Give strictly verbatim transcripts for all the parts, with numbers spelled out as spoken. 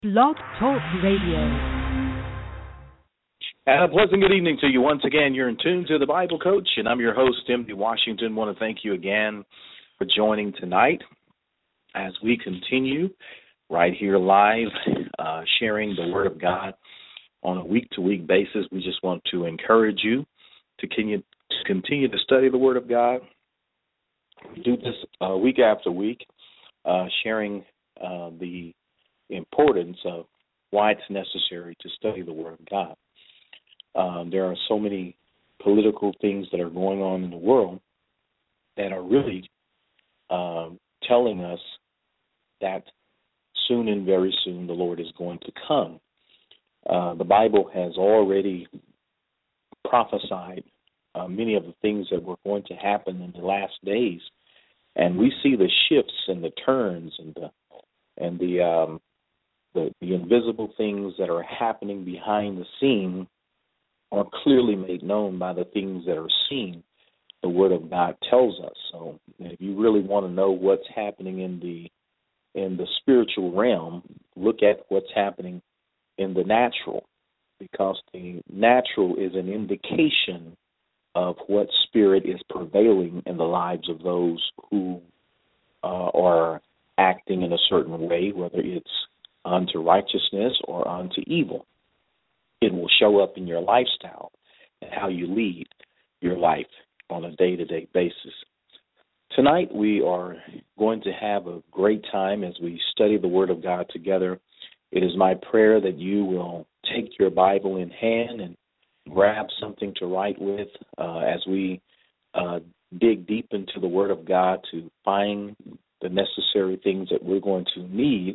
Blog Talk Radio. And a pleasant good evening to you. Once again, you're in tune to the Bible Coach, and I'm your host, Timothy Washington. I want to thank you again for joining tonight as we continue right here live, uh, sharing the Word of God on a week-to-week basis. We just want to encourage you to continue to, continue to study the Word of God. We do this uh, week after week, uh, sharing uh, the importance of why it's necessary to study the Word of God. Um, there are so many political things that are going on in the world that are really um, telling us that soon and very soon the Lord is going to come. Uh, the Bible has already prophesied uh, many of the things that were going to happen in the last days, and we see the shifts and the turns and the and the um, The, the invisible things that are happening behind the scene are clearly made known by the things that are seen, the Word of God tells us. So if you really want to know what's happening in the in the spiritual realm, look at what's happening in the natural, because the natural is an indication of what spirit is prevailing in the lives of those who uh, are acting in a certain way, whether it's unto righteousness or unto evil. It will show up in your lifestyle and how you lead your life on a day-to-day basis. Tonight we are going to have a great time as we study the Word of God together. It is my prayer that you will take your Bible in hand and grab something to write with uh, as we uh, dig deep into the Word of God to find the necessary things that we're going to need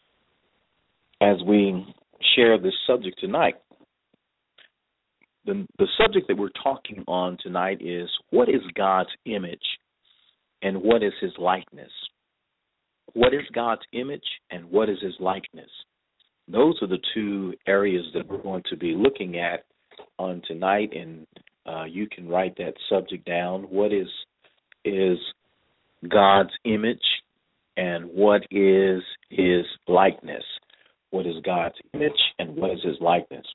as we share this subject tonight. The, the subject that we're talking on tonight is, what is God's image and what is his likeness? What is God's image and what is his likeness? Those are the two areas that we're going to be looking at on tonight, and uh, you can write that subject down. What is is God's image and what is his likeness? What is God's image and what is his likeness?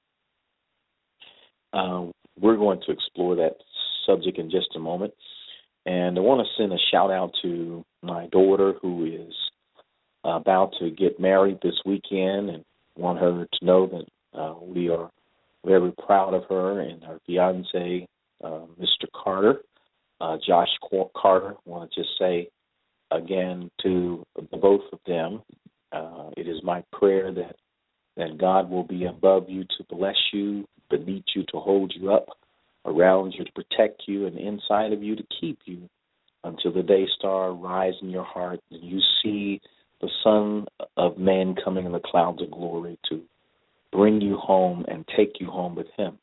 Um, we're going to explore that subject in just a moment. And I want to send a shout out to my daughter, who is about to get married this weekend, and want her to know that uh, we are very proud of her and her fiance, uh, Mister Carter, uh, Josh Carter. I want to just say again to the both of them, Uh, it is my prayer that, that God will be above you to bless you, beneath you to hold you up, around you to protect you, and inside of you to keep you until the day star rise in your heart and you see the Son of Man coming in the clouds of glory to bring you home and take you home with him.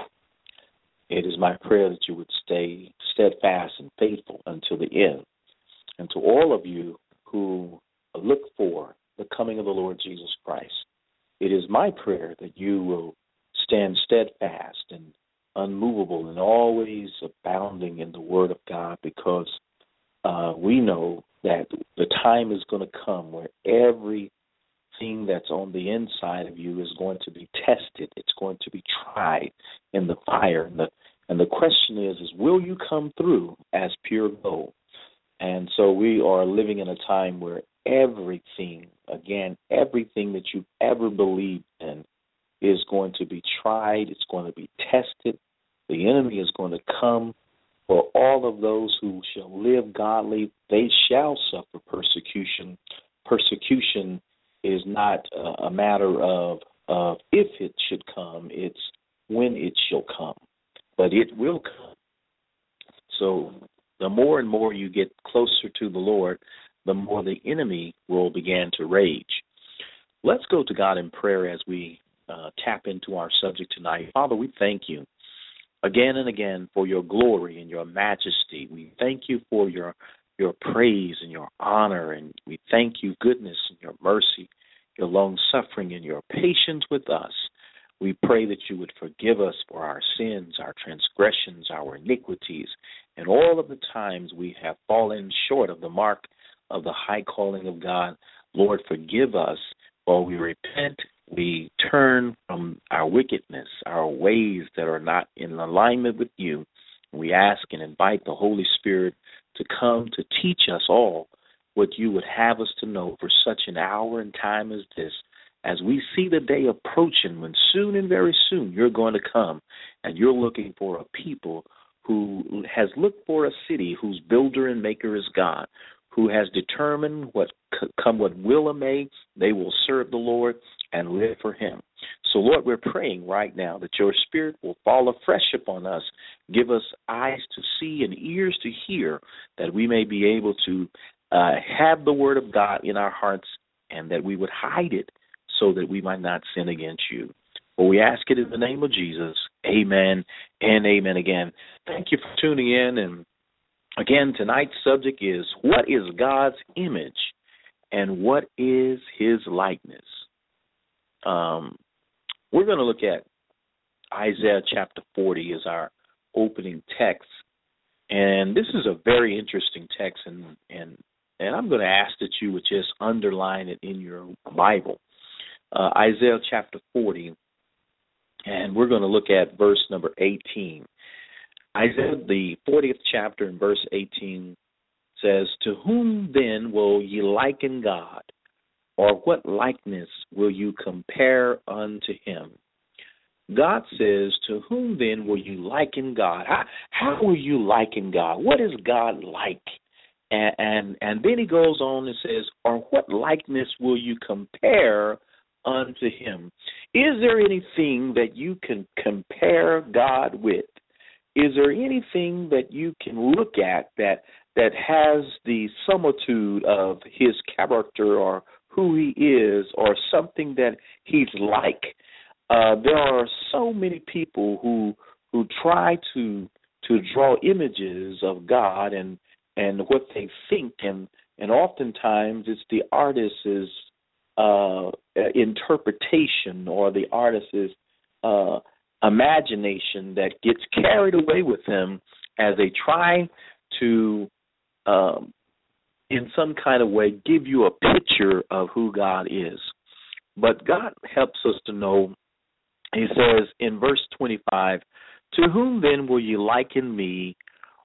It is my prayer that you would stay steadfast and faithful until the end. And to all of you who look for the coming of the Lord Jesus Christ, it is my prayer that you will stand steadfast and unmovable and always abounding in the Word of God, because uh, we know that the time is going to come where everything that's on the inside of you is going to be tested. It's going to be tried in the fire. And the, and the question is, is, will you come through as pure gold? And so we are living in a time where everything, again, everything that you've ever believed in is going to be tried. It's going to be tested. The enemy is going to come. For all of those who shall live godly, they shall suffer persecution. Persecution is not a, a matter of, of if it should come. It's when it shall come. But it will come. So the more and more you get closer to the Lord, the more the enemy will begin to rage. Let's go to God in prayer as we uh, tap into our subject tonight. Father, we thank you again and again for your glory and your majesty. We thank you for your your praise and your honor, and we thank you, goodness and your mercy, your long-suffering and your patience with us. We pray that you would forgive us for our sins, our transgressions, our iniquities, and all of the times we have fallen short of the mark of the high calling of God. Lord, forgive us or we repent, we turn from our wickedness, our ways that are not in alignment with you. We ask and invite the Holy Spirit to come to teach us all what you would have us to know for such an hour and time as this, as we see the day approaching when soon and very soon you're going to come, and you're looking for a people who has looked for a city whose builder and maker is God, who has determined what come what will or may, they will serve the Lord and live for him. So, Lord, we're praying right now that your Spirit will fall afresh upon us, give us eyes to see and ears to hear, that we may be able to uh, have the word of God in our hearts, and that we would hide it so that we might not sin against you. Well, we ask it in the name of Jesus. Amen and amen again. Thank you for tuning in. And again, tonight's subject is, what is God's image and what is his likeness? Um, we're going to look at Isaiah chapter forty as our opening text. And this is a very interesting text, and, and, and I'm going to ask that you would just underline it in your Bible. Uh, Isaiah chapter forty, and we're going to look at verse number eighteen. Isaiah, the fortieth chapter, and verse eighteen says, "To whom then will ye liken God, or what likeness will you compare unto him?" God says, to whom then will you liken God? How, how will you liken God? What is God like? And, and, and then he goes on and says, or what likeness will you compare unto him? Is there anything that you can compare God with? Is there anything that you can look at that that has the similitude of his character or who he is, or something that he's like? Uh, there are so many people who who try to to draw images of God and and what they think, and and oftentimes it's the artist's uh, interpretation or the artist's uh, imagination that gets carried away with them as they try to, um, in some kind of way, give you a picture of who God is. But God helps us to know. He says in verse twenty-five, "To whom then will ye liken me,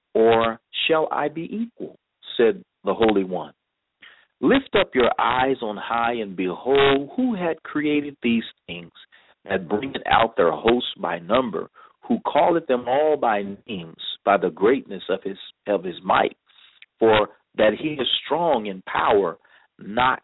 or shall I be equal? Said the Holy One. Lift up your eyes on high, and behold, who had created these things, that bringeth out their hosts by number, who calleth them all by names, by the greatness of his of his might, for that he is strong in power, not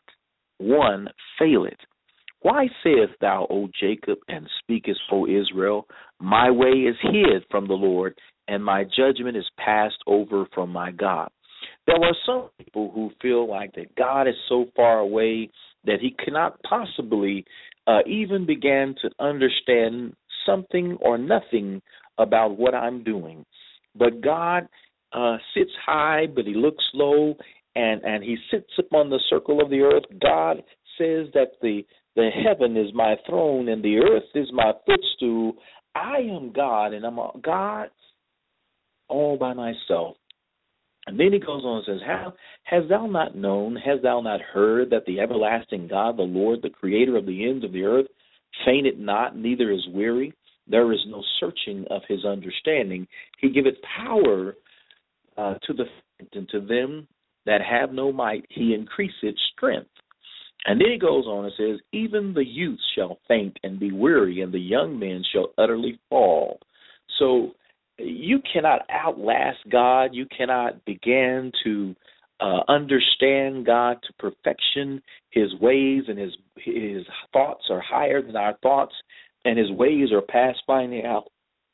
one faileth. Why sayest thou, O Jacob, and speakest, O Israel, my way is hid from the Lord, and my judgment is passed over from my God?" There are some people who feel like that God is so far away that he cannot possibly uh, even begin to understand something or nothing about what I'm doing. But God uh, sits high, but he looks low, and, and he sits upon the circle of the earth. God says that the The heaven is my throne, and the earth is my footstool. I am God, and I'm a God all by myself. And then he goes on and says, "How hast thou not known, hast thou not heard, that the everlasting God, the Lord, the creator of the ends of the earth, fainteth not, neither is weary? There is no searching of his understanding. He giveth power uh, to the faint, and to them that have no might he increaseth strength." And then he goes on and says, "Even the youth shall faint and be weary, and the young men shall utterly fall." So you cannot outlast God. You cannot begin to uh, understand God to perfection. His ways and his his thoughts are higher than our thoughts, and his ways are past finding out.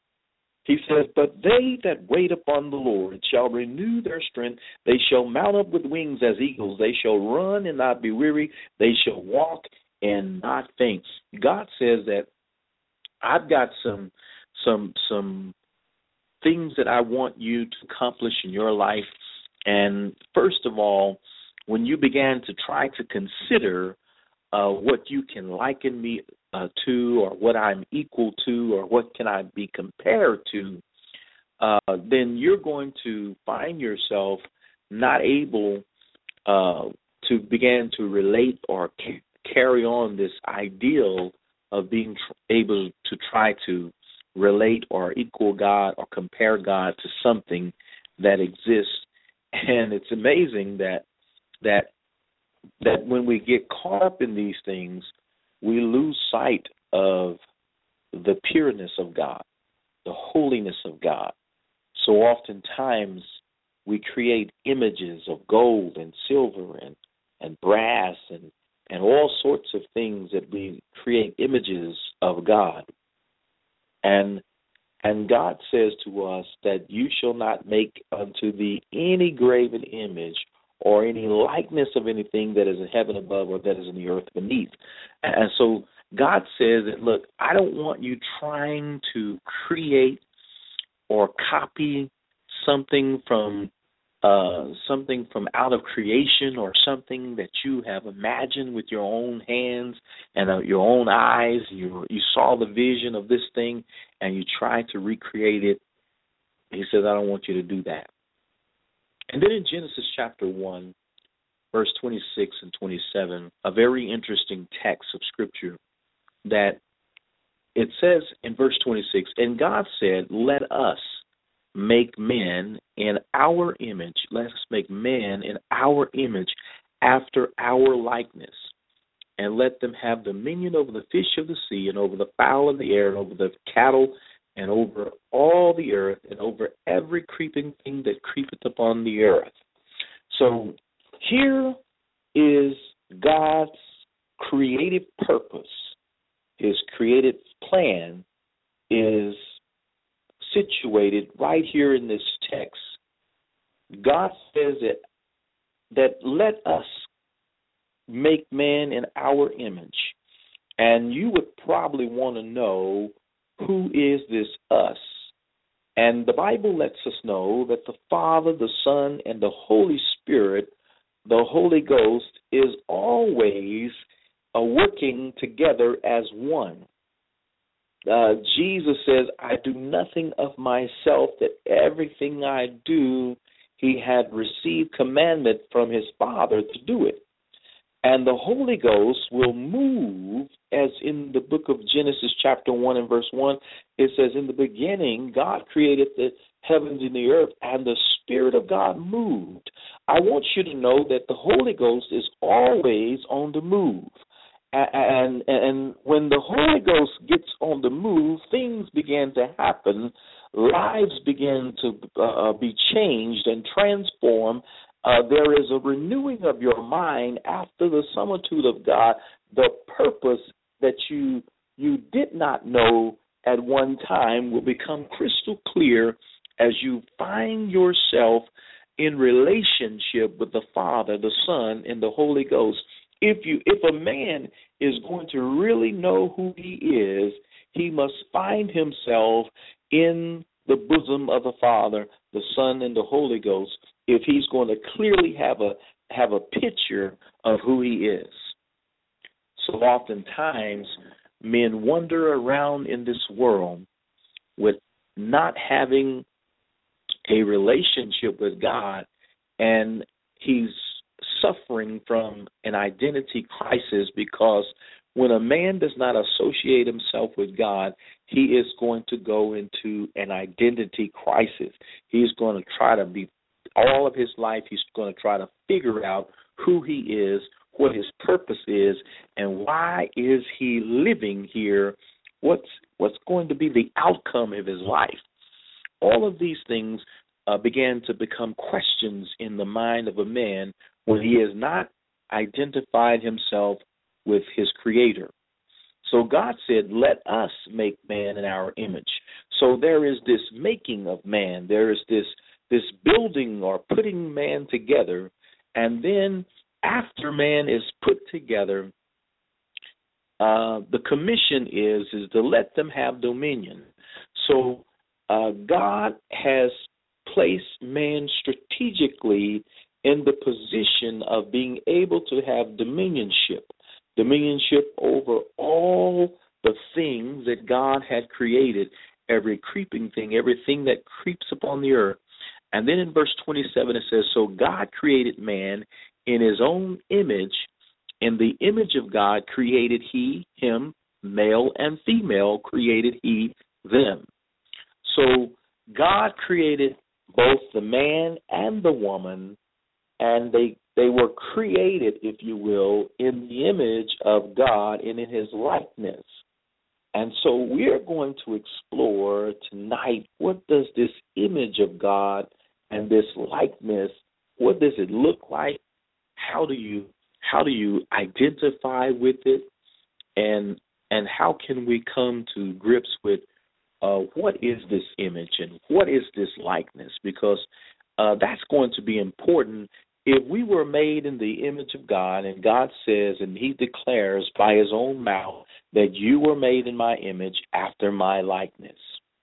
He says, "But they that wait upon the Lord shall renew their strength. They shall mount up with wings as eagles. They shall run and not be weary. They shall walk and not faint." God says that I've got some some some things that I want you to accomplish in your life. And first of all, when you began to try to consider uh, what you can liken me uh, to, or what I'm equal to, or what can I be compared to, uh, then you're going to find yourself not able uh, to begin to relate or carry on this ideal of being tr- able to try to relate or equal God or compare God to something that exists. And it's amazing that that that when we get caught up in these things, we lose sight of the pureness of God, the holiness of God. So oftentimes we create images of gold and silver and, and brass and, and all sorts of things that we create images of God. And and God says to us that you shall not make unto thee any graven image or any likeness of anything that is in heaven above or that is in the earth beneath. And so God says that, look, I don't want you trying to create or copy something from uh, something from out of creation or something that you have imagined with your own hands and uh, your own eyes. You you saw the vision of this thing and you tried to recreate it. He says, I don't want you to do that. And then in Genesis chapter one, verse twenty-six and twenty-seven, a very interesting text of Scripture that it says in verse twenty-six, and God said, let us make men in our image. Let us make men in our image after our likeness, and let them have dominion over the fish of the sea and over the fowl of the air and over the cattle and over all the earth and over every creeping thing that creepeth upon the earth. So here is God's creative purpose. His creative plan is situated right here in this text. God says that that let us make man in our image. And you would probably want to know, who is this us? And the Bible lets us know that the Father, the Son, and the Holy Spirit, the Holy Ghost, is always uh, working together as one. Uh, Jesus says, I do nothing of myself, that everything I do, he had received commandment from his Father to do it. And the Holy Ghost will move, as in the book of Genesis chapter one and verse one, it says, in the beginning, God created the heavens and the earth, and the Spirit of God moved. I want you to know that the Holy Ghost is always on the move. And, and and when the Holy Ghost gets on the move, things begin to happen. Lives begin to uh, be changed and transformed. Uh, there is a renewing of your mind after the similitude of God. The purpose that you you did not know at one time will become crystal clear as you find yourself in relationship with the Father, the Son, and the Holy Ghost. If you, if a man is going to really know who he is, he must find himself in the bosom of the Father, the Son, and the Holy Ghost, if he's going to clearly have a have a picture of who he is. So oftentimes, men wander around in this world with not having a relationship with God, and he's suffering from an identity crisis, because when a man does not associate himself with God, he is going to go into an identity crisis. He's going to try to be, all of his life, he's going to try to figure out who he is, what his purpose is, and why is he living here, what's what's going to be the outcome of his life. All of these things uh, began to become questions in the mind of a man when he has not identified himself with his Creator. So God said, let us make man in our image. So there is this making of man. There is this this building or putting man together. And then after man is put together, uh, the commission is, is to let them have dominion. So uh, God has placed man strategically in the position of being able to have dominionship, dominionship over all the things that God had created, every creeping thing, everything that creeps upon the earth. And then in verse twenty-seven it says, so God created man in his own image. In the image of God created he, him, male and female created he, them. So God created both the man and the woman, and they they were created, if you will, in the image of God and in his likeness. And so we're going to explore tonight, what does this image of God and this likeness, what does it look like? How do you how do you identify with it? And and how can we come to grips with uh, what is this image and what is this likeness? Because uh, that's going to be important. If we were made in the image of God, and God says, and he declares by his own mouth, that you were made in my image after my likeness.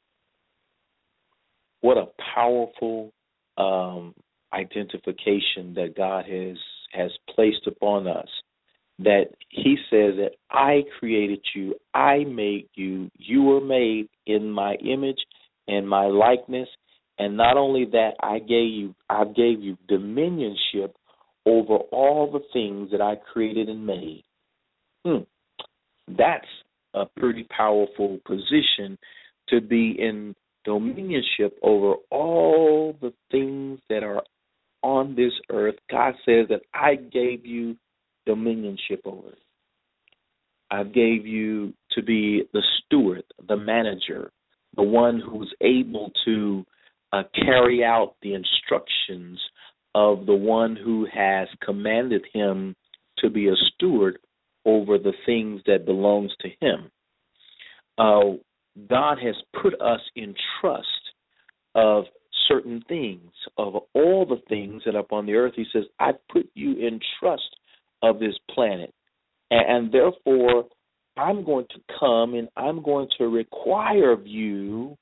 What a powerful um, identification that God has, has placed upon us, that he says that I created you, I made you, you were made in my image and my likeness. And not only that, I gave you I gave you dominionship over all the things that I created and made. Hmm. That's a pretty powerful position, to be in dominionship over all the things that are on this earth. God says that I gave you dominionship over it. I gave you to be the steward, the manager, the one who's able to Uh, carry out the instructions of the one who has commanded him to be a steward over the things that belongs to him. Uh, God has put us in trust of certain things, of all the things that are upon the earth. He says, I put you in trust of this planet, and, and therefore I'm going to come and I'm going to require of you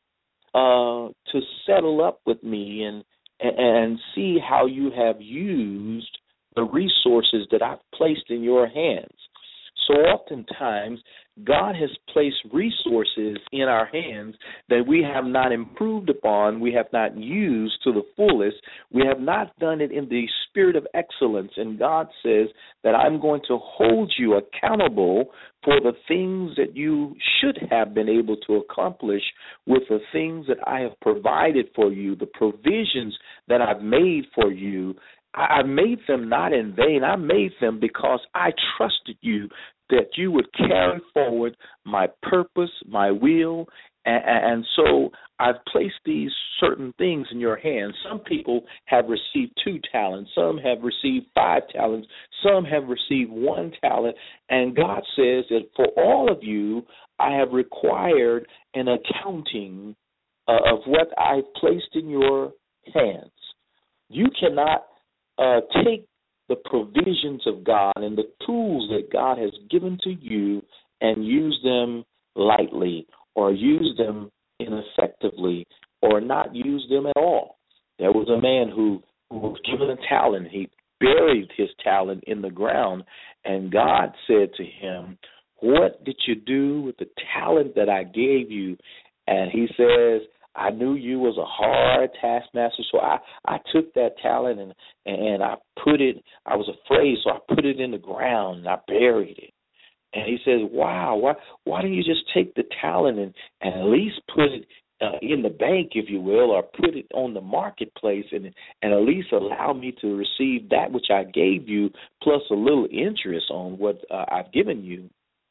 Uh, to settle up with me and and see how you have used the resources that I've placed in your hands. So oftentimes, God has placed resources in our hands that we have not improved upon, we have not used to the fullest, we have not done it in the spirit of excellence. And God says that I'm going to hold you accountable for the things that you should have been able to accomplish with the things that I have provided for you, the provisions that I've made for you. I made them not in vain. I made them because I trusted you that you would carry forward my purpose, my will, and, and so I've placed these certain things in your hands. Some people have received two talents. Some have received five talents. Some have received one talent. And God says that for all of you, I have required an accounting uh, of what I've placed in your hands. You cannot Uh, take the provisions of God and the tools that God has given to you and use them lightly, or use them ineffectively, or not use them at all. There was a man who, who was given a talent. He buried his talent in the ground, and God said to him, what did you do with the talent that I gave you? And he says, I knew you was a hard taskmaster, so I, I took that talent and, and I put it, I was afraid, so I put it in the ground and I buried it. And he says, wow, why why don't you just take the talent and, and at least put it uh, in the bank, if you will, or put it on the marketplace and, and at least allow me to receive that which I gave you plus a little interest on what uh, I've given you.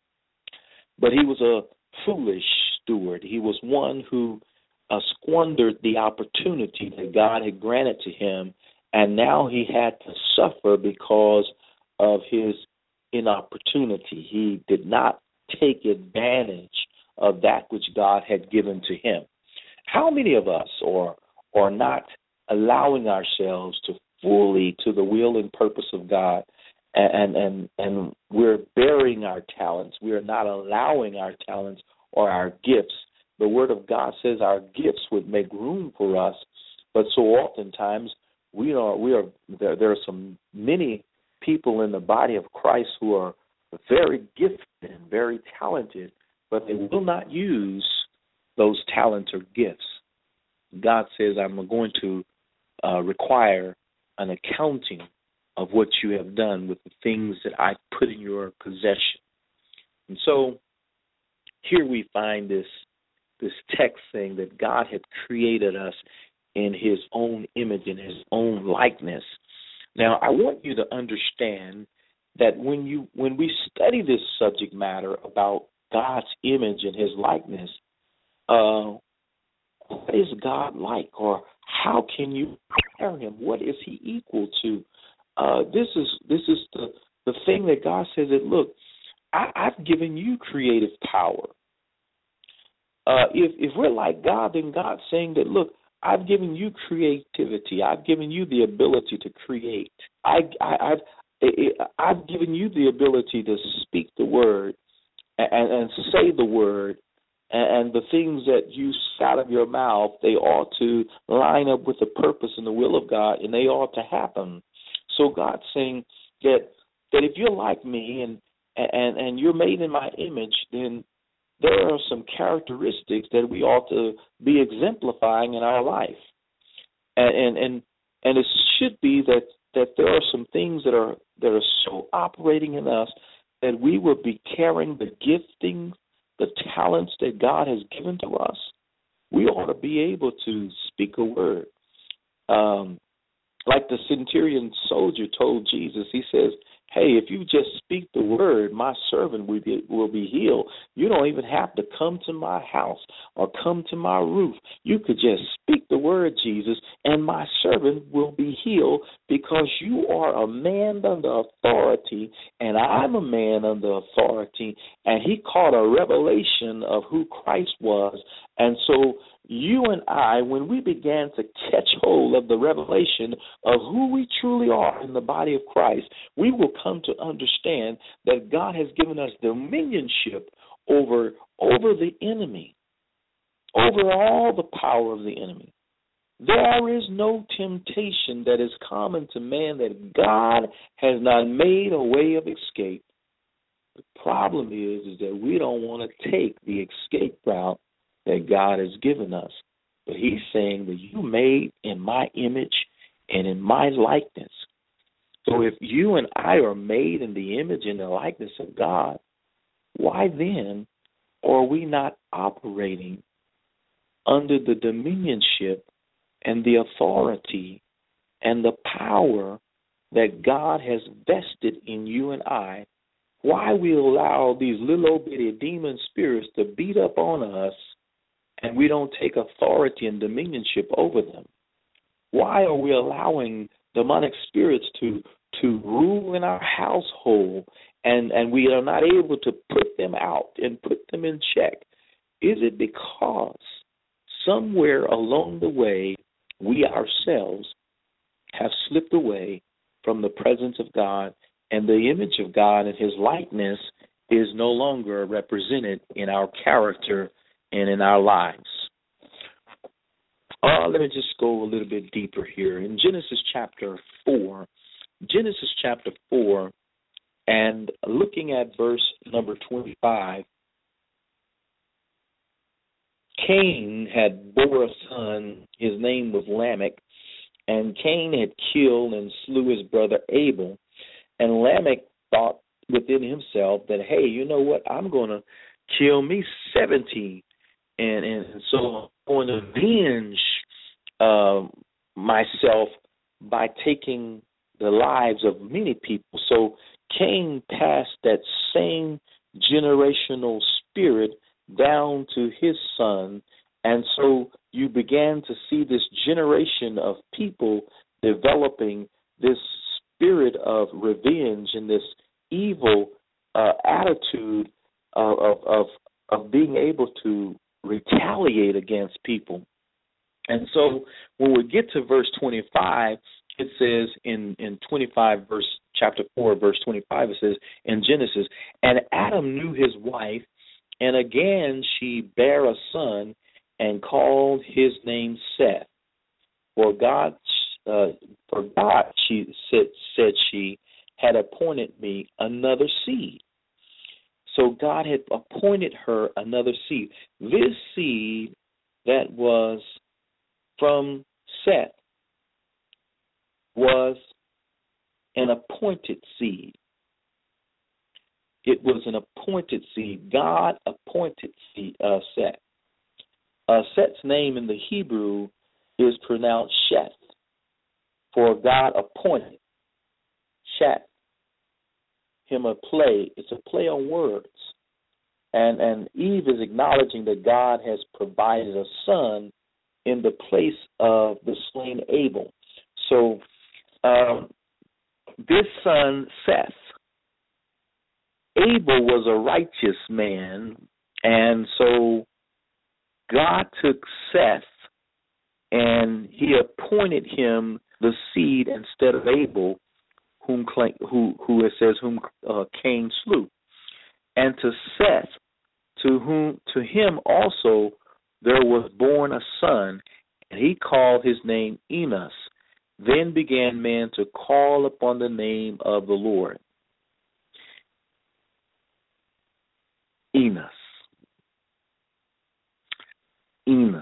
But he was a foolish steward. He was one who Uh, squandered the opportunity that God had granted to him, and now he had to suffer because of his inopportunity. He did not take advantage of that which God had given to him. How many of us are, are not allowing ourselves to fully to the will and purpose of God, and, and, and we're burying our talents. We are not allowing our talents or our gifts. The Word of God says our gifts would make room for us, but so oftentimes we are we are there. There are some many people in the body of Christ who are very gifted and very talented, but they will not use those talents or gifts. God says, "I'm going to uh, require an accounting of what you have done with the things that I put in your possession. And so here we find this this text saying that God had created us in his own image and his own likeness. Now, I want you to understand that when you when we study this subject matter about God's image and his likeness, uh, what is God like, or how can you compare him? What is he equal to? Uh, this is this is the, the thing that God says that, look, I, I've given you creative power. Uh, if if we're like God, then God's saying that, look, I've given you creativity. I've given you the ability to create. I, I, I've I've given you the ability to speak the word and, and say the word, and, and the things that you say out of your mouth, they ought to line up with the purpose and the will of God, and they ought to happen. So God's saying that that if you're like me and and and you're made in my image, then there are some characteristics that we ought to be exemplifying in our life, and and and, and it should be that, that there are some things that are that are so operating in us that we will be carrying the gifting, the talents that God has given to us. We ought to be able to speak a word, um, like the centurion soldier told Jesus. He says, hey, if you just speak the word, my servant will be, will be healed. You don't even have to come to my house or come to my roof. You could just speak the word, Jesus, and my servant will be healed, because you are a man under authority and I'm a man under authority. And he caught a revelation of who Christ was. And so you and I, when we began to catch hold of the revelation of who we truly are in the body of Christ, we will come to understand that God has given us dominionship over, over the enemy, over all the power of the enemy. There is no temptation that is common to man that God has not made a way of escape. The problem is, is that we don't want to take the escape route that God has given us. But he's saying that you made in my image and in my likeness. So if you and I are made in the image and the likeness of God, why then are we not operating under the dominionship and the authority and the power that God has vested in you and I? Why we allow these little old bitty demon spirits to beat up on us and we don't take authority and dominionship over them? Why are we allowing demonic spirits to to rule in our household, and, and we are not able to put them out and put them in check? Is it because somewhere along the way we ourselves have slipped away from the presence of God, and the image of God and his likeness is no longer represented in our character and in our lives? Uh, let me just go a little bit deeper here. In Genesis chapter four, Genesis chapter four, and looking at verse number twenty-five, Cain had bore a son, his name was Lamech, and Cain had killed and slew his brother Abel. And Lamech thought within himself that, hey, you know what, I'm going to kill me seventy, and, and so I'm going to avenge uh, myself by taking the lives of many people. So Cain passed that same generational spirit down to his son, and so you began to see this generation of people developing this spirit of revenge and this evil uh, attitude of, of of of being able to retaliate against people. And so when we get to verse twenty-five, it says in, in twenty-five, verse chapter four, verse twenty-five, it says in Genesis, and Adam knew his wife, and again she bare a son, and called his name Seth. For God, uh, for God, she said, said she, had appointed me another seed. So God had appointed her another seed. This seed that was from Seth was an appointed seed. It was an appointed seed. God appointed seed, uh, Seth. Uh, Seth's name in the Hebrew is pronounced Sheth, for God appointed. Sheth. Him a play. It's a play on words. And and Eve is acknowledging that God has provided a son in the place of the slain Abel. So um, this son, Seth, Abel was a righteous man, and so God took Seth and he appointed him the seed instead of Abel, whom who who it says whom uh, Cain slew. And to Seth, to whom to him also there was born a son, and he called his name Enos. Then began men to call upon the name of the Lord. Enos. Enos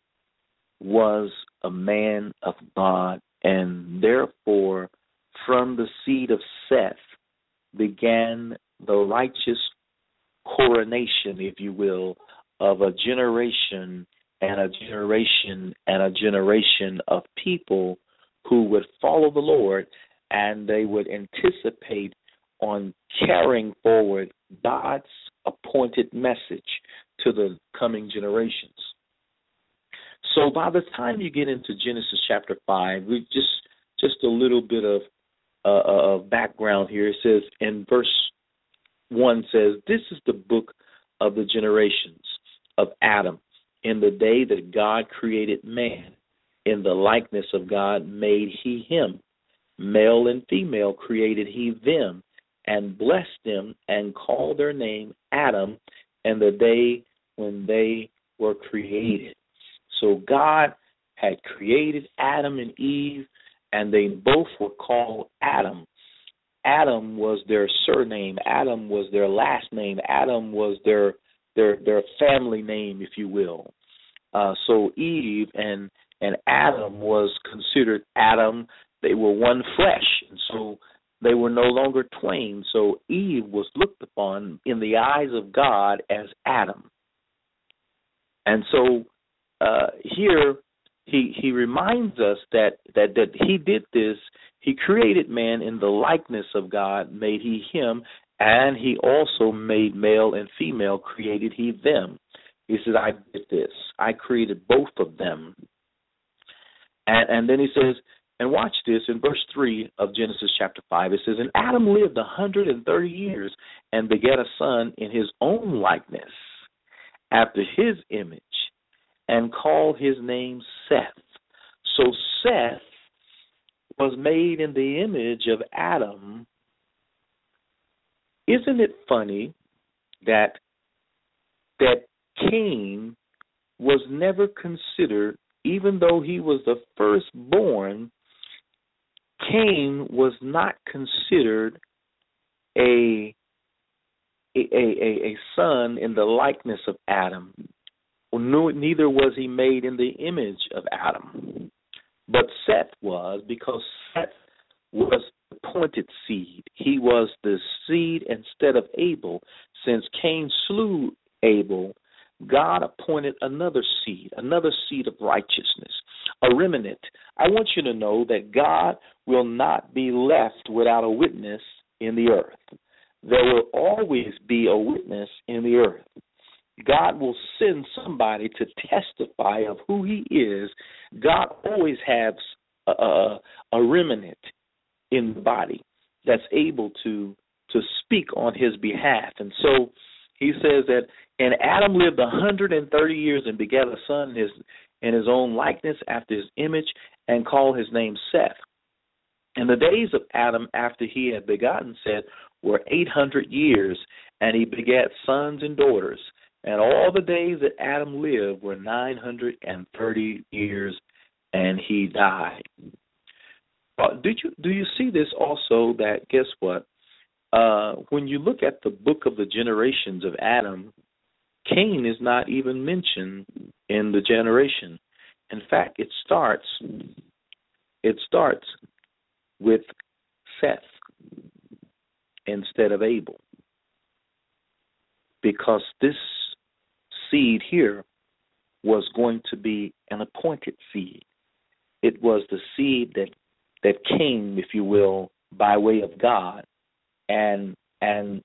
was a man of God, and therefore from the seed of Seth began the righteous coronation, if you will, of a generation and a generation and a generation of people who would follow the Lord, and they would anticipate on carrying forward God's appointed message to the coming generations. So by the time you get into Genesis chapter five, we just just a little bit of uh, of background here. It says in verse one says, "This is the book of the generations of Adam. In the day that God created man, in the likeness of God made he him. Male and female created he them, and blessed them, and called their name Adam, and the day when they were created." So God had created Adam and Eve, and they both were called Adam. Adam was their surname. Adam was their last name. Adam was their their their family name, if you will. Uh, so Eve and and Adam was considered Adam. They were one flesh, and so they were no longer twain. So Eve was looked upon in the eyes of God as Adam. And so uh, here he he reminds us that, that that he did this. He created man in the likeness of God, made he him, and he also made male and female, created he them. He said, I did this. I created both of them. And, and then he says, and watch this, in verse three of Genesis chapter five, it says, "And Adam lived a hundred and thirty years and begat a son in his own likeness, after his image, and called his name Seth." So Seth was made in the image of Adam. Isn't it funny that that Cain was never considered, even though he was the firstborn, Cain was not considered a a, a, a son in the likeness of Adam. Well, neither was he made in the image of Adam. But Seth was, because Seth was the appointed seed. He was the seed instead of Abel. Since Cain slew Abel, God appointed another seed, another seed of righteousness, a remnant. I want you to know that God will not be left without a witness in the earth. There will always be a witness in the earth. God will send somebody to testify of who he is. God always has a, a, a remnant in the body that's able to to speak on his behalf. And so he says that, and Adam lived one hundred thirty years and begat a son in his, in his own likeness after his image, and called his name Seth. And the days of Adam after he had begotten Seth were eight hundred years, and he begat sons and daughters. And all the days that Adam lived were nine hundred thirty years, and he died. Uh, did you do you see this also, that guess what? Uh, when you look at the book of the generations of Adam, Cain is not even mentioned in the generation. In fact, it starts it starts with Seth instead of Abel, because this seed here was going to be an appointed seed. It was the seed that that came, if you will, by way of God, and and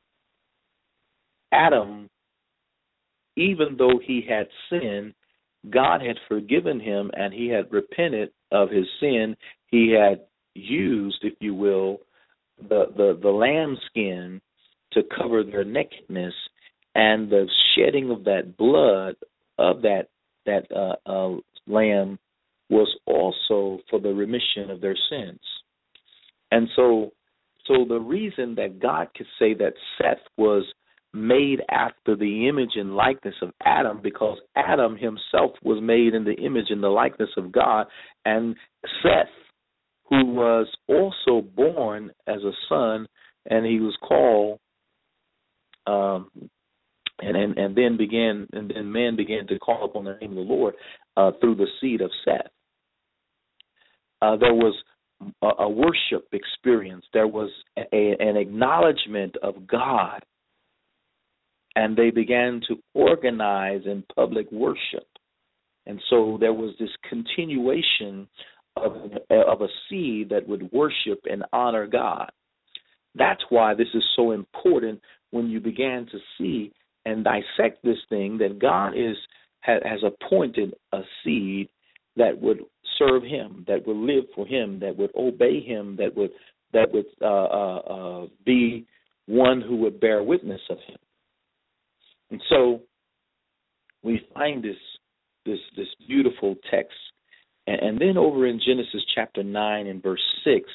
Adam, even though he had sinned, God had forgiven him and he had repented of his sin. He had used, if you will, the, the, the lamb skin to cover their nakedness, and the shedding of that blood of that that uh, uh, lamb was also for the remission of their sins. And so, so the reason that God could say that Seth was made after the image and likeness of Adam, because Adam himself was made in the image and the likeness of God, and Seth, who was also born as a son, and he was called, um, and, and and then began, and then men began to call upon the name of the Lord uh, through the seed of Seth. Uh, there was a, a worship experience. There was a, an acknowledgement of God. And they began to organize in public worship. And so there was this continuation of, of a seed that would worship and honor God. That's why this is so important when you began to see and dissect this thing, that God is has appointed a seed that would serve him, that would live for him, that would obey him, that would that would uh, uh, uh, be one who would bear witness of him. And so we find this this this beautiful text, and, and then over in Genesis chapter nine and verse six,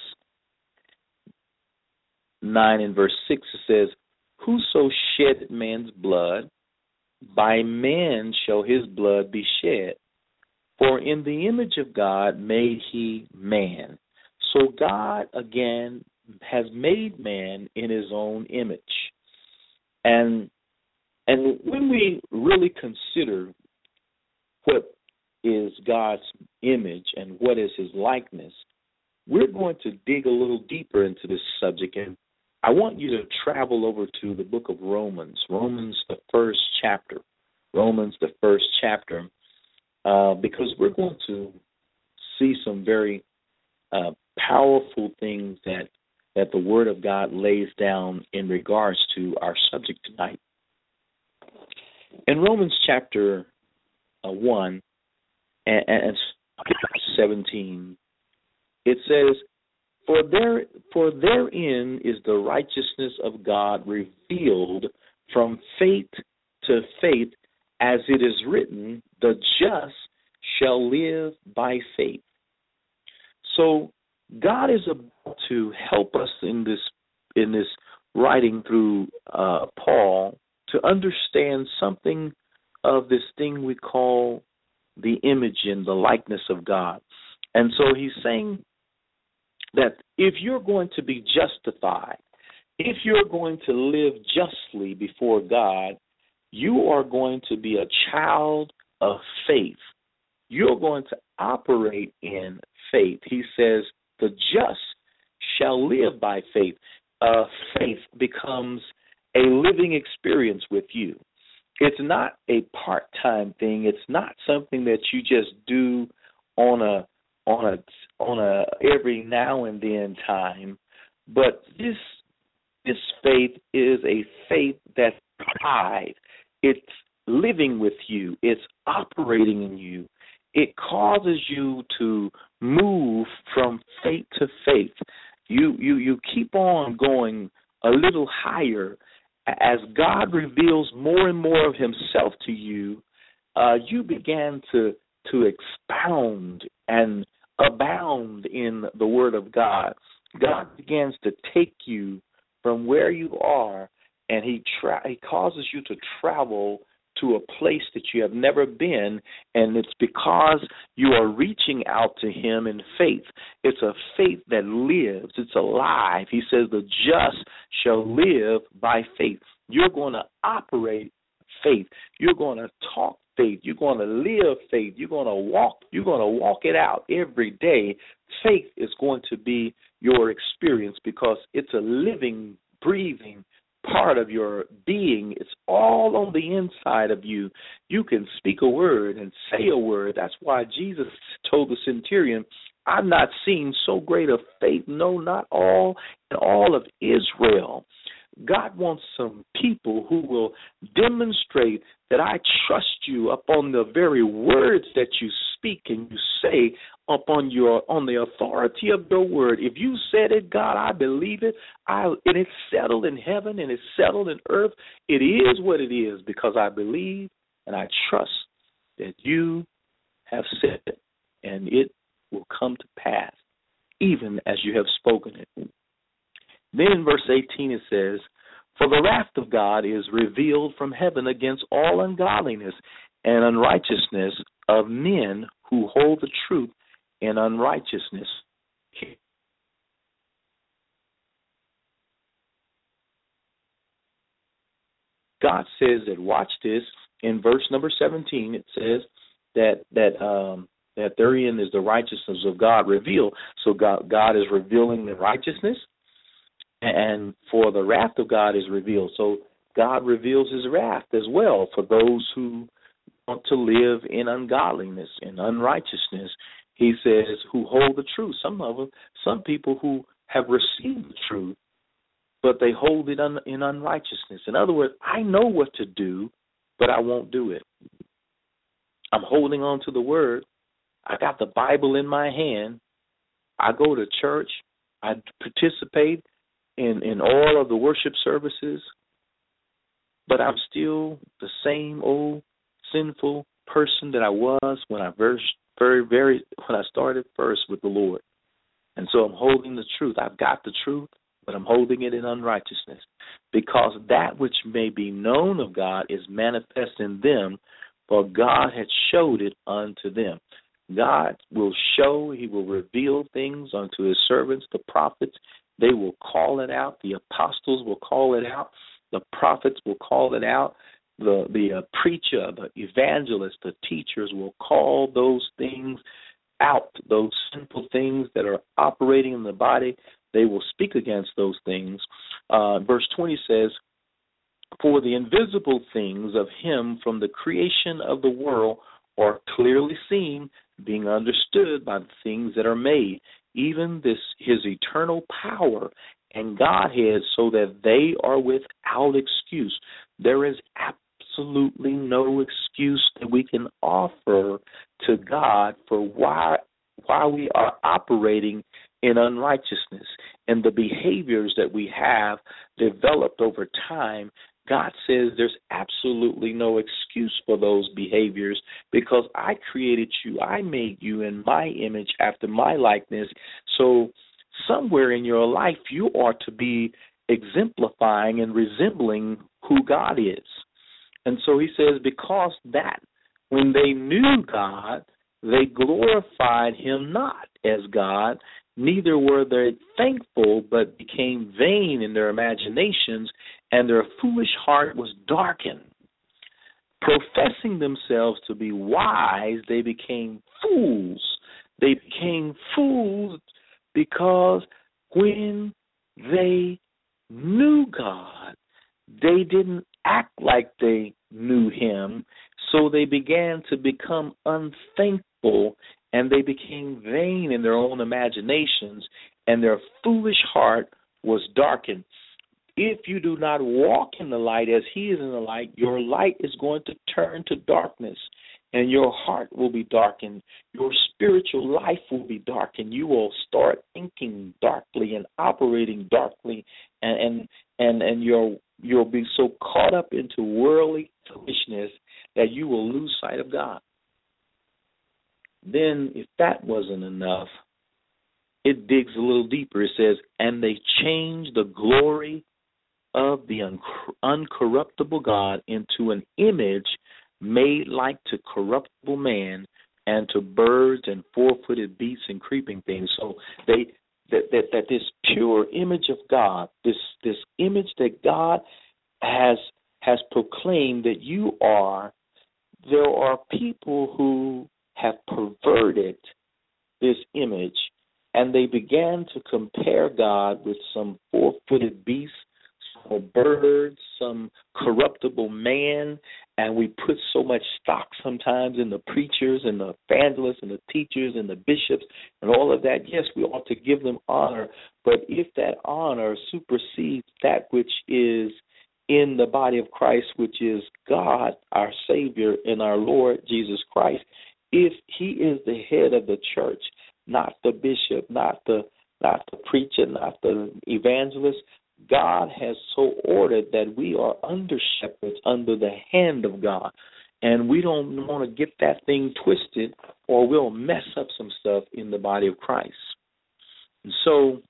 nine and verse six, it says, "Whoso shed man's blood, by man shall his blood be shed. For in the image of God made he man." So God again has made man in his own image, and And when we really consider what is God's image and what is his likeness, we're going to dig a little deeper into this subject. And I want you to travel over to the book of Romans, Romans the first chapter, Romans the first chapter, uh, because we're going to see some very uh, powerful things that, that the Word of God lays down in regards to our subject tonight. In Romans chapter uh, one and, and seventeen, it says, For there, for therein is the righteousness of God revealed from faith to faith, as it is written, the just shall live by faith. So God is about to help us in this in this writing through uh, Paul to understand something of this thing we call the image and the likeness of God. And so he's saying that if you're going to be justified, if you're going to live justly before God, you are going to be a child of faith. You're going to operate in faith. He says, the just shall live by faith. Uh, faith becomes a living experience with you. It's not a part-time thing. It's not something that you just do on a on a on a every now and then time. But this this faith is a faith that's alive. It's living with you. It's operating in you. It causes you to move from faith to faith. You you you keep on going a little higher as God reveals more and more of himself to you. Uh, you began to to expound and abound in the Word of God. God begins to take you from where you are, and he tra- he causes you to travel to a place that you have never been, and it's because you are reaching out to him in faith. It's a faith that lives. It's alive. He says the just shall live by faith. You're going to operate faith. You're going to talk faith. You're going to live faith. You're going to walk. You're going to walk it out every day. Faith is going to be your experience because it's a living, breathing part of your being. It's all on the inside of you. You can speak a word and say a word. That's why Jesus told the centurion, I've not seen so great a faith, no, not all in all of Israel. God wants some people who will demonstrate that I trust you upon the very words that you speak and you say upon your on the authority of your word. If you said it, God, I believe it. I and it's settled in heaven and it's settled in earth. It is what it is because I believe and I trust that you have said it, and it will come to pass, even as you have spoken it. Then in verse eighteen it says, for the wrath of God is revealed from heaven against all ungodliness and unrighteousness of men who hold the truth in unrighteousness. God says that, watch this, in verse number seventeen, it says that that um, that therein is the righteousness of God revealed. So God, God is revealing the righteousness, and for the wrath of God is revealed. So God reveals his wrath as well for those who want to live in ungodliness and unrighteousness. He says, who hold the truth. Some of them, some people who have received the truth, but they hold it un, in unrighteousness. In other words, I know what to do, but I won't do it. I'm holding on to the word. I got the Bible in my hand. I go to church. I participate in, in all of the worship services, but I'm still the same old sinful person that I was when I first, very, very, when I started first with the Lord. And so I'm holding the truth. I've got the truth, but I'm holding it in unrighteousness, because that which may be known of God is manifest in them, for God had showed it unto them. God will show, he will reveal things unto his servants, the prophets. They will call it out. The apostles will call it out. The prophets will call it out. The, the uh, preacher, the evangelist, the teachers will call those things out, those sinful things that are operating in the body. They will speak against those things. Uh, verse twenty says, for the invisible things of him from the creation of the world are clearly seen, being understood by the things that are made, even this his eternal power and Godhead, so that they are without excuse. There is absolutely no excuse that we can offer to God for why why we are operating in unrighteousness and the behaviors that we have developed over time. God says there's absolutely no excuse for those behaviors, because I created you. I made you in my image after my likeness. So somewhere in your life you are to be exemplifying and resembling who God is. And so he says, because that when they knew God, they glorified him not as God, neither were they thankful, but became vain in their imaginations, and their foolish heart was darkened. Professing themselves to be wise, they became fools. They became fools because when they knew God, they didn't act like they knew him, so they began to become unthankful, and they became vain in their own imaginations, and their foolish heart was darkened. If you do not walk in the light as he is in the light, your light is going to turn to darkness, and your heart will be darkened. Your spiritual life will be darkened. You will start thinking darkly and operating darkly, and and and, and you'll, you'll be so caught up into worldly foolishness that you will lose sight of God. Then, if that wasn't enough, it digs a little deeper. It says, and they changed the glory of the uncorruptible God into an image made like to corruptible man and to birds and four-footed beasts and creeping things. So they that, that, that this pure image of God, this this image that God has has proclaimed that you are there are people who have perverted this image, and they began to compare God with some four-footed beast, some bird, some corruptible man, and we put so much stock sometimes in the preachers and the evangelists and the teachers and the bishops and all of that. Yes, we ought to give them honor, but if that honor supersedes that which is in the body of Christ, which is God, our Savior, and our Lord Jesus Christ, if he is the head of the church, not the bishop, not the not the preacher, not the evangelist, God has so ordered that we are under shepherds, under the hand of God. And we don't want to get that thing twisted, or we'll mess up some stuff in the body of Christ. And so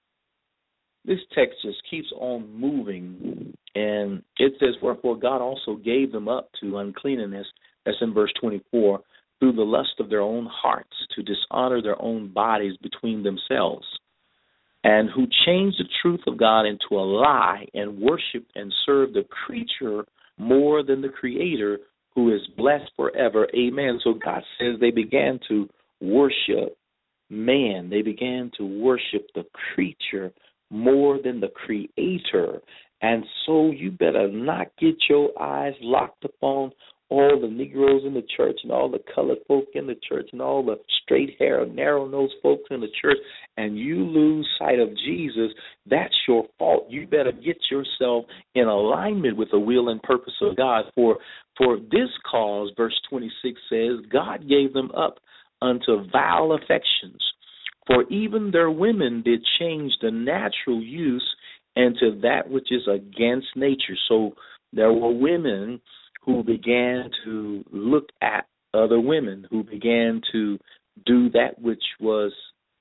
this text just keeps on moving, and it says, wherefore God also gave them up to uncleanness, that's in verse twenty-four, through the lust of their own hearts, to dishonor their own bodies between themselves, and who changed the truth of God into a lie, and worshiped and served the creature more than the Creator, who is blessed forever. Amen. So God says they began to worship man. They began to worship the creature more than the Creator. And so you better not get your eyes locked upon all the Negroes in the church and all the colored folk in the church and all the straight hair, narrow-nosed folks in the church, and you lose sight of Jesus. That's your fault. You better get yourself in alignment with the will and purpose of God. For for this cause, verse twenty-six says, God gave them up unto vile affections. For even their women did change the natural use into that which is against nature. So there were women who began to look at other women, who began to do that which was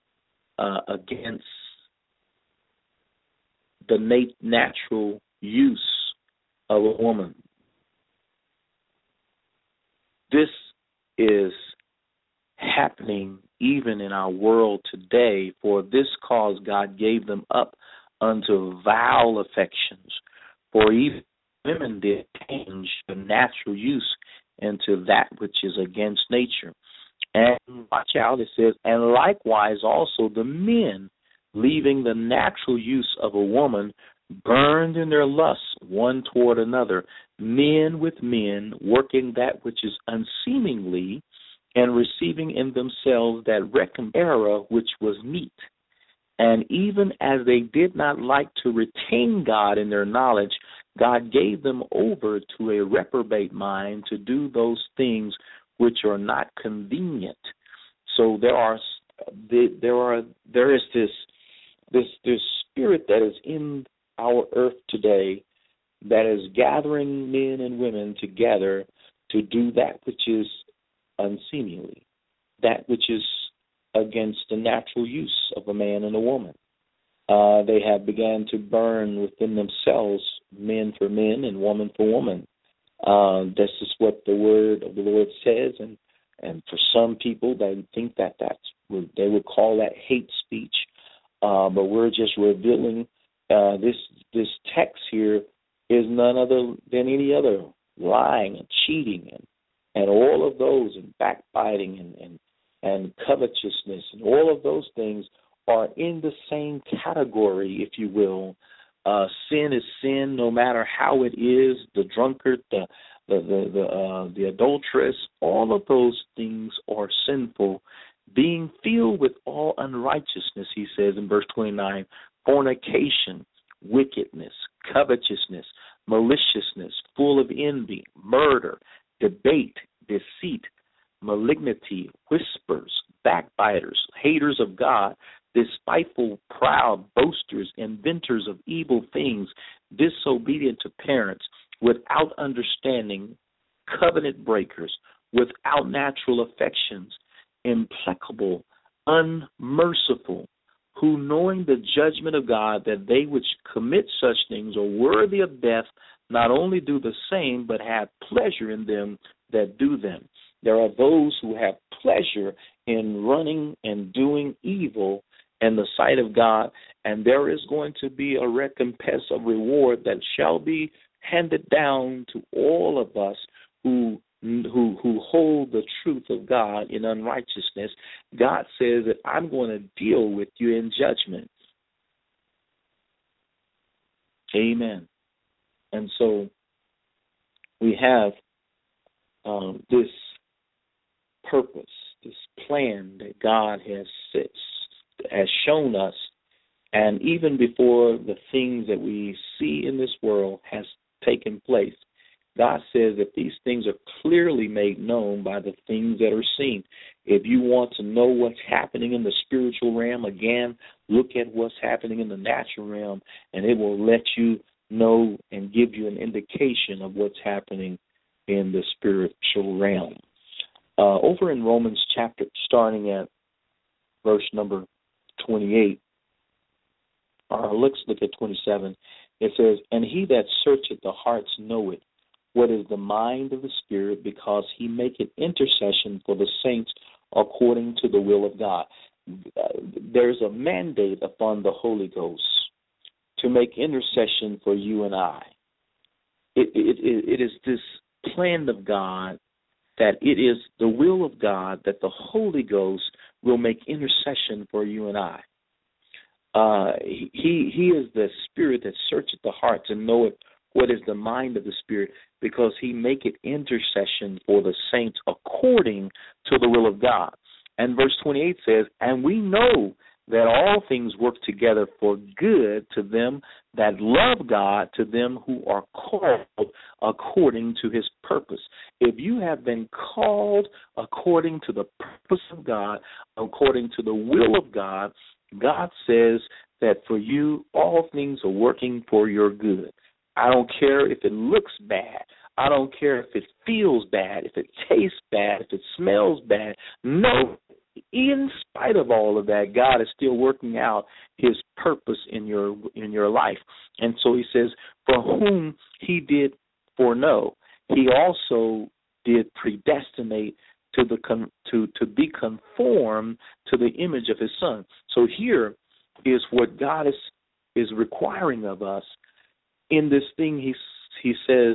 uh, against the nat- natural use of a woman. This is happening even in our world today. For this cause God gave them up unto vile affections. For even women did change the natural use into that which is against nature. And watch out, it says, and likewise also the men, leaving the natural use of a woman, burned in their lusts one toward another, men with men, working that which is unseemingly, and receiving in themselves that recompense which was meet. And even as they did not like to retain God in their knowledge, God gave them over to a reprobate mind to do those things which are not convenient. So there are there are there is this this this spirit that is in our earth today that is gathering men and women together to do that which is unseemly, that which is against the natural use of a man and a woman. Uh, they have begun to burn within themselves, men for men and woman for woman. Uh, this is what the word of the Lord says, and, and for some people, they think that that's, they would call that hate speech, uh, but we're just revealing uh, this this text here is none other than any other lying and cheating and, and all of those, and backbiting and, and, and covetousness and all of those things are in the same category, if you will. Uh, sin is sin, no matter how it is. The drunkard, the the the the, uh, the adulteress, all of those things are sinful. Being filled with all unrighteousness, he says in verse twenty-nine, fornication, wickedness, covetousness, maliciousness, full of envy, murder, debate, deceit, malignity, whispers, backbiters, haters of God, despiteful, proud, boasters, inventors of evil things, disobedient to parents, without understanding, covenant breakers, without natural affections, implacable, unmerciful, who, knowing the judgment of God, that they which commit such things are worthy of death, not only do the same, but have pleasure in them that do them. There are those who have pleasure in running and doing evil in the sight of God, and there is going to be a recompense of reward that shall be handed down to all of us who who who hold the truth of God in unrighteousness, God says that I'm going to deal with you in judgment. Amen. And so we have um, this purpose, this plan that God has set, has shown us, and even before the things that we see in this world has taken place, God says that these things are clearly made known by the things that are seen. If you want to know what's happening in the spiritual realm, again, look at what's happening in the natural realm, and it will let you know and give you an indication of what's happening in the spiritual realm. Uh, over in Romans chapter, starting at verse number twenty-eight, or let's look at twenty-seven, it says, "And he that searcheth the hearts knoweth what is the mind of the Spirit, because he maketh intercession for the saints according to the will of God." There's a mandate upon the Holy Ghost to make intercession for you and I. It, it, it, it is this plan of God that it is the will of God that the Holy Ghost will make intercession for you and I. Uh, he, he is the Spirit that searcheth the hearts and knoweth what is the mind of the Spirit, because he maketh intercession for the saints according to the will of God. And verse twenty-eight says, "And we know that all things work together for good to them that love God, to them who are called according to his purpose." If you have been called according to the purpose of God, according to the will of God, God says that for you all things are working for your good. I don't care if it looks bad. I don't care if it feels bad, if it tastes bad, if it smells bad. No, in spite of all of that, God is still working out his purpose in your in your life. And so he says, for whom he did foreknow, he also did predestinate to the con- to to be conformed to the image of his Son. So here is what God is is requiring of us. In this thing, he he says,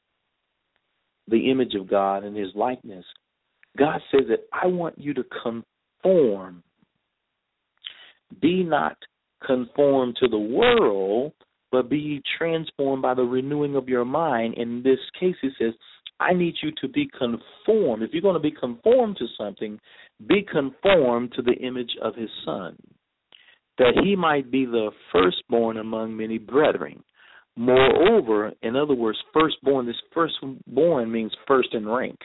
the image of God and his likeness. God says that I want you to conform. Be not conformed to the world, but be transformed by the renewing of your mind. In this case, he says, I need you to be conformed. If you're going to be conformed to something, be conformed to the image of his Son, that he might be the firstborn among many brethren. Moreover, in other words, firstborn, this firstborn means first in rank.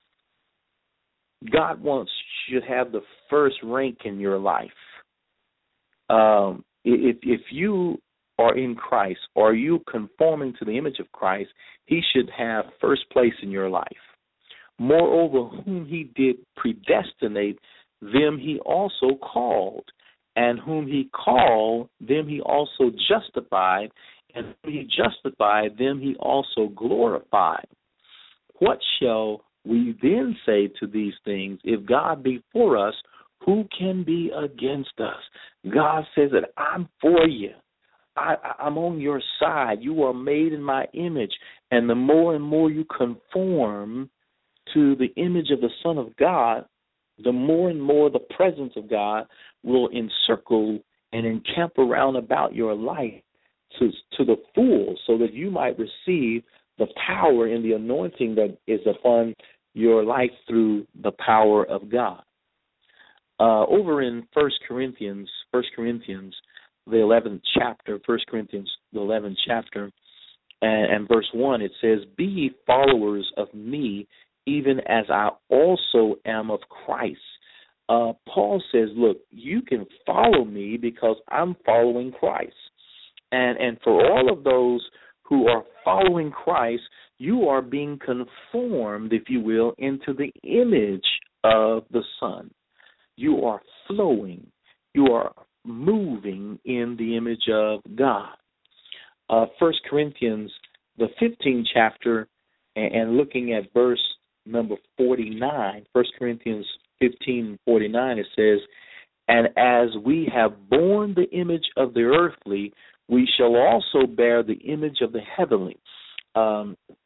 God wants you to have the first rank in your life. Um, if, if you are in Christ, or are you conforming to the image of Christ, he should have first place in your life. Moreover, whom he did predestinate, them he also called. And whom he called, them he also justified. And whom he justified, them he also glorified. What shall we then say to these things? If God be for us, who can be against us? God says that I'm for you. I, I'm on your side. You are made in my image. And the more and more you conform to the image of the Son of God, the more and more the presence of God will encircle and encamp around about your life to, to the full, so that you might receive the power and the anointing that is upon your life through the power of God. Uh, over in First Corinthians, First Corinthians, the eleventh chapter, First Corinthians, the eleventh chapter, and, and verse one, it says, "Be ye followers of me, even as I also am of Christ." Uh, Paul says, look, you can follow me because I'm following Christ. And and for all of those who are following Christ, you are being conformed, if you will, into the image of the Son. You are flowing. You are moving in the image of God. Uh, First Corinthians, the fifteenth chapter, and, and looking at verse number forty-nine, First Corinthians fifteen forty-nine, it says, "And as we have borne the image of the earthly, we shall also bear the image of the heavenly." Um,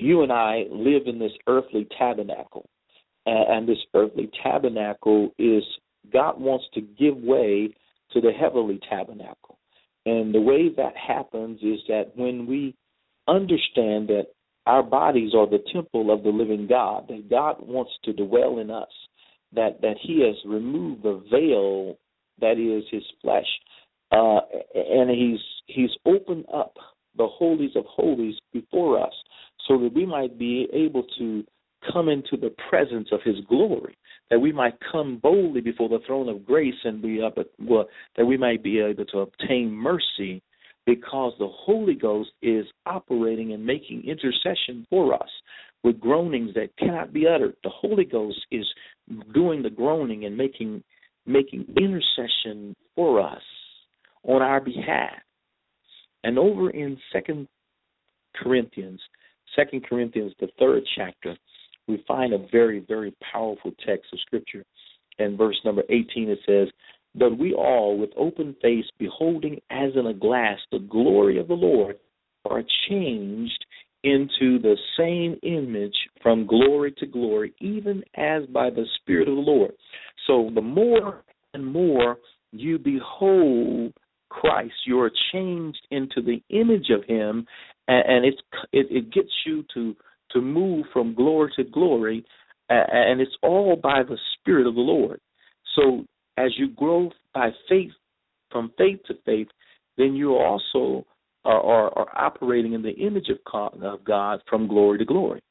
you and I live in this earthly tabernacle. And this earthly tabernacle is, God wants to give way to the heavenly tabernacle. And the way that happens is that when we understand that our bodies are the temple of the living God, that God wants to dwell in us, that, that he has removed the veil that is his flesh, uh, and he's he's opened up the holies of holies before us so that we might be able to come into the presence of his glory, that we might come boldly before the throne of grace and be up, well, that we might be able to obtain mercy, because the Holy Ghost is operating and making intercession for us with groanings that cannot be uttered. The Holy Ghost is doing the groaning and making making intercession for us on our behalf. And over in Second Corinthians, Second Corinthians, the third chapter, we find a very, very powerful text of Scripture. In verse number eighteen, it says, "But we all, with open face, beholding as in a glass the glory of the Lord, are changed into the same image from glory to glory, even as by the Spirit of the Lord." So the more and more you behold Christ, you're changed into the image of him, and it's it, it gets you to to move from glory to glory, and it's all by the Spirit of the Lord. So as you grow by faith, from faith to faith, then you also are, are, are operating in the image of God from glory to glory.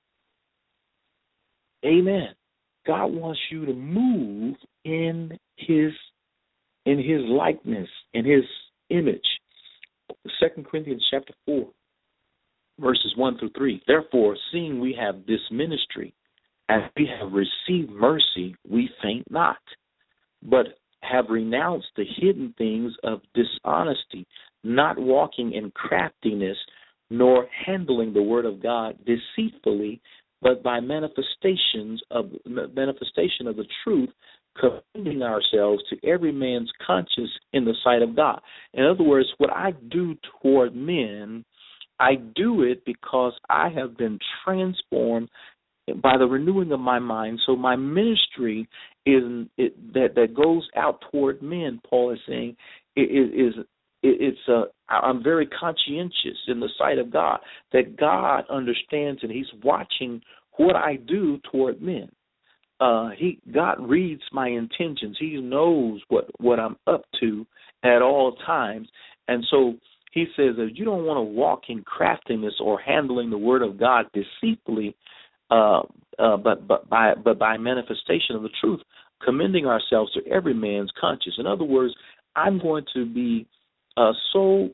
Amen. God wants you to move in his in his likeness, in his image. Second Corinthians chapter four, verses one through three. "Therefore, seeing we have this ministry, as we have received mercy, we faint not, but have renounced the hidden things of dishonesty, not walking in craftiness, nor handling the word of God deceitfully, but by manifestations of manifestation of the truth, commending ourselves to every man's conscience in the sight of God." In other words, what I do toward men, I do it because I have been transformed by the renewing of my mind. So my ministry is it, that that goes out toward men. Paul is saying it is it, it's a I'm very conscientious in the sight of God, that God understands and he's watching what I do toward men. Uh, he God reads my intentions. He knows what, what I'm up to at all times. And so he says that you don't want to walk in craftiness or handling the word of God deceitfully, uh, uh, but but by but by manifestation of the truth, commending ourselves to every man's conscience. In other words, I'm going to be uh, so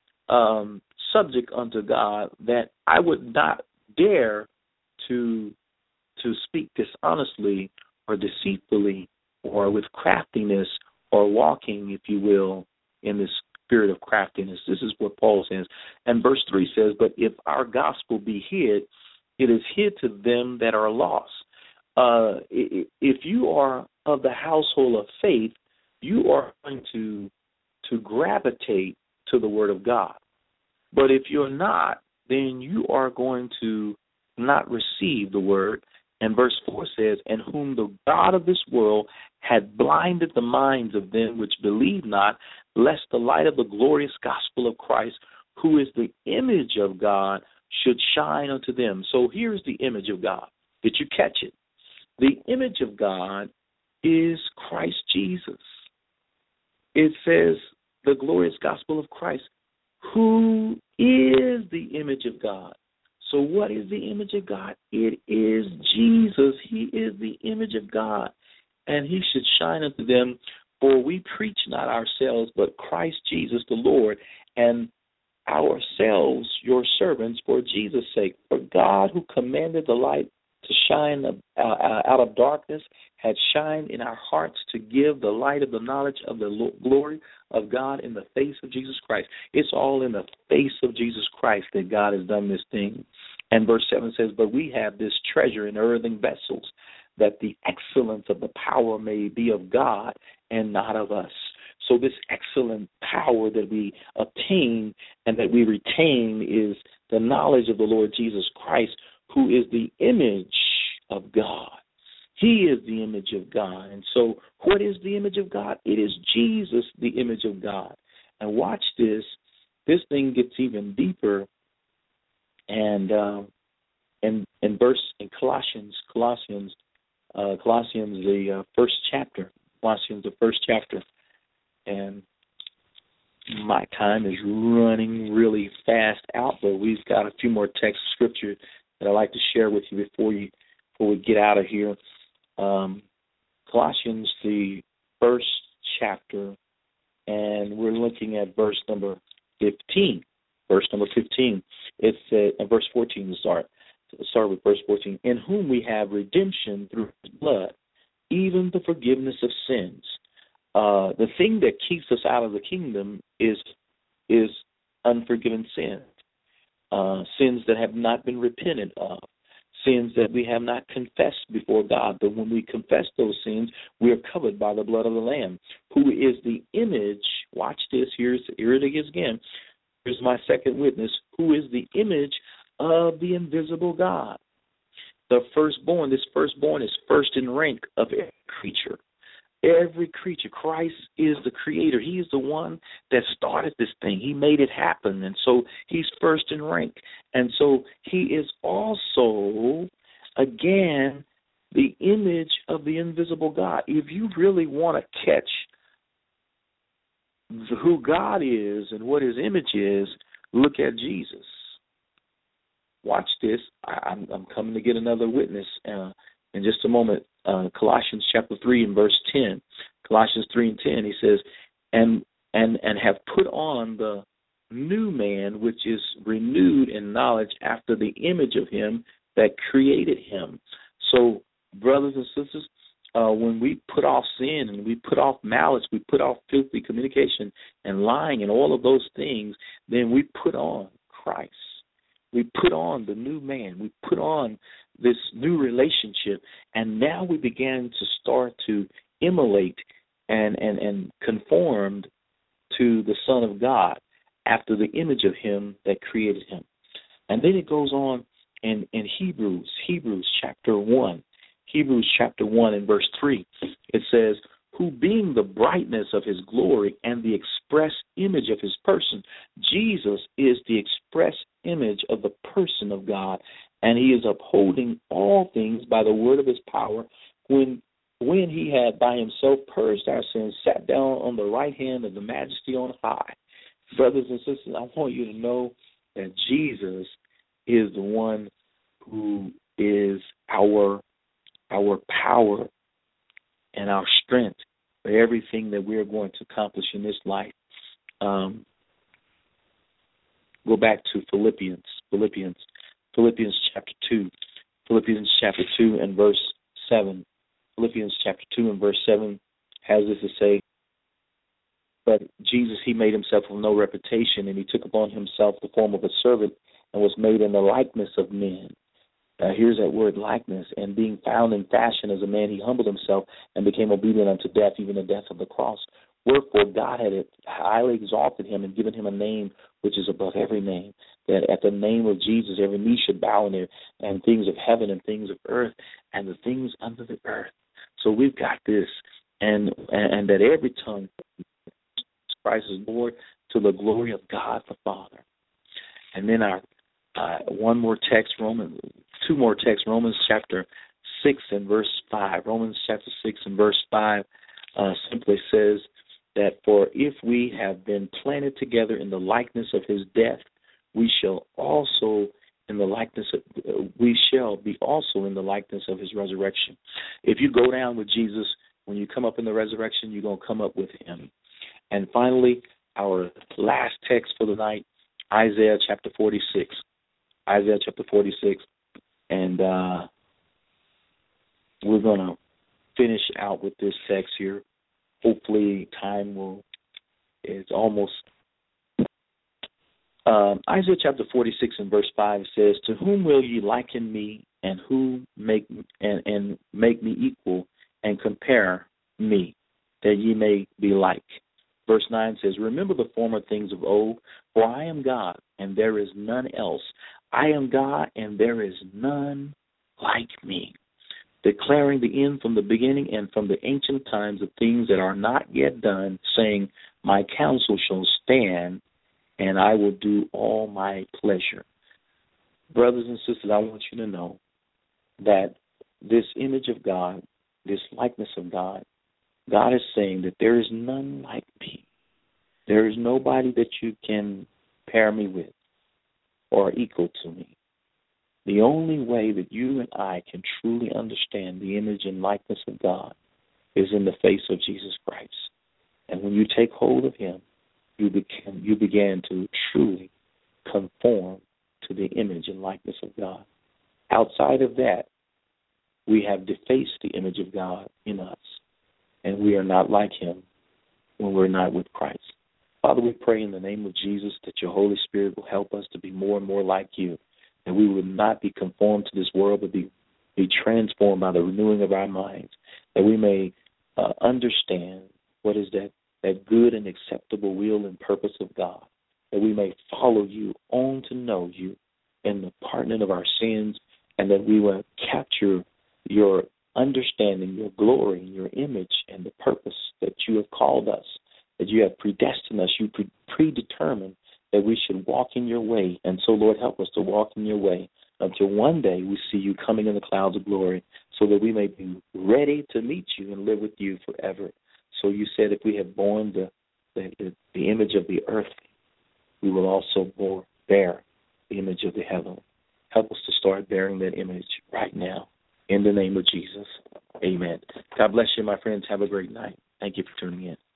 um, subject unto God that I would not dare to to speak dishonestly or deceitfully or with craftiness or walking, if you will, in this spirit of craftiness. This is what Paul says. And verse three says, "But if our gospel be hid, it is hid to them that are lost." Uh, if you are of the household of faith, you are going to to gravitate to the word of God. But if you're not, then you are going to not receive the word. And verse four says, "And whom the God of this world had blinded the minds of them which believe not, lest the light of the glorious gospel of Christ, who is the image of God, should shine unto them." So here's the image of God. Did you catch it? The image of God is Christ Jesus. It says the glorious gospel of Christ, who is the image of God. So what is the image of God? It is Jesus. He is the image of God, and he should shine unto them. For we preach not ourselves, but Christ Jesus the Lord, and ourselves your servants for Jesus' sake. For God, who commanded the light to shine out of darkness, had shined in our hearts to give the light of the knowledge of the glory of God in the face of Jesus Christ. It's all in the face of Jesus Christ that God has done this thing. And verse seven says, "But we have this treasure in earthen vessels, that the excellence of the power may be of God and not of us." So this excellent power that we obtain and that we retain is the knowledge of the Lord Jesus Christ, who is the image of God. He is the image of God. And so what is the image of God? It is Jesus, the image of God. And watch this. This thing gets even deeper. And um, in, in verse in Colossians, Colossians, uh, Colossians, the uh, first chapter, Colossians, the first chapter. And my time is running really fast out, but we've got a few more text scripture that I'd like to share with you before you before we get out of here. Um, Colossians, the first chapter, and we're looking at verse number fifteen. Verse number fifteen. It's uh, verse fourteen. Start start with verse fourteen. In whom we have redemption through His blood, even the forgiveness of sins. Uh, the thing that keeps us out of the kingdom is is unforgiven sins, uh, sins that have not been repented of, sins that we have not confessed before God. But when we confess those sins, we are covered by the blood of the Lamb, who is the image. Watch this. Here's here it is again. Here's my second witness, who is the image of the invisible God. The firstborn. This firstborn is first in rank of every creature. Every creature. Christ is the creator. He is the one that started this thing. He made it happen. And so he's first in rank. And so he is also, again, the image of the invisible God. If you really want to catch who God is and what his image is, look at Jesus. Watch this. I, I'm, I'm coming to get another witness uh, in just a moment. Uh, Colossians chapter three and verse ten. Colossians three and ten, he says, and and and have put on the new man, which is renewed in knowledge after the image of him that created him. So, brothers and sisters, uh, when we put off sin and we put off malice, we put off filthy communication and lying and all of those things, then we put on Christ. We put on the new man. We put on this new relationship, and now we began to start to emulate and, and, and conform to the Son of God after the image of him that created him. And then it goes on in, in Hebrews, Hebrews chapter one, Hebrews chapter one and verse three. It says, who being the brightness of his glory and the express image of his person, Jesus is the express image of the person of God, and he is upholding all things by the word of his power. When when he had by himself purged our sins, sat down on the right hand of the majesty on high. Brothers and sisters, I want you to know that Jesus is the one who is our our power and our strength for everything that we are going to accomplish in this life. Um, go back to Philippians, Philippians, Philippians chapter two, Philippians chapter two and verse seven. Philippians chapter two and verse seven has this to say, but Jesus, he made himself of no reputation, and he took upon himself the form of a servant and was made in the likeness of men. Uh, here's that word likeness. And being found in fashion as a man, he humbled himself and became obedient unto death, even the death of the cross. Wherefore God had highly exalted him and given him a name which is above every name, that at the name of Jesus every knee should bow in there, and things of heaven and things of earth and the things under the earth. So we've got this, and and, and that every tongue Christ is Lord, to the glory of God the Father. And then our uh, one more text, Romans, two more texts, Romans chapter six and verse five. Romans chapter six and verse five uh, simply says that, for if we have been planted together in the likeness of his death, we shall also in the likeness of, uh, we shall be also in the likeness of his resurrection. If you go down with Jesus, when you come up in the resurrection, you're going to come up with him. And finally, our last text for the night, Isaiah chapter forty-six. Isaiah chapter forty-six. And uh, we're going to finish out with this text here. Hopefully time will, it's almost, um, Isaiah chapter forty-six and verse five says, to whom will ye liken me, and who make and, and make me equal, and compare me, that ye may be like? Verse nine says, remember the former things of old, for I am God, and there is none else. I am God, and there is none like me, declaring the end from the beginning and from the ancient times of things that are not yet done, saying, my counsel shall stand, and I will do all my pleasure. Brothers and sisters, I want you to know that this image of God, this likeness of God, God is saying that there is none like me. There is nobody that you can pair me with or equal to me. The only way that you and I can truly understand the image and likeness of God is in the face of Jesus Christ. And when you take hold of him, you begin, you began to truly conform to the image and likeness of God. Outside of that, we have defaced the image of God in us, and we are not like him when we're not with Christ. Father, we pray in the name of Jesus that your Holy Spirit will help us to be more and more like you, that we would not be conformed to this world, but be, be transformed by the renewing of our minds, that we may uh, understand what is that, that good and acceptable will and purpose of God, that we may follow you on to know you in the pardoning of our sins, and that we will capture your understanding, your glory, and your image, and the purpose that you have called us, that you have predestined us, you pre- predetermined that we should walk in your way. And so, Lord, help us to walk in your way until one day we see you coming in the clouds of glory, so that we may be ready to meet you and live with you forever. So you said if we have borne the, the, the image of the earth, we will also bore, bear the image of the heaven. Help us to start bearing that image right now. In the name of Jesus, amen. God bless you, my friends. Have a great night. Thank you for tuning in.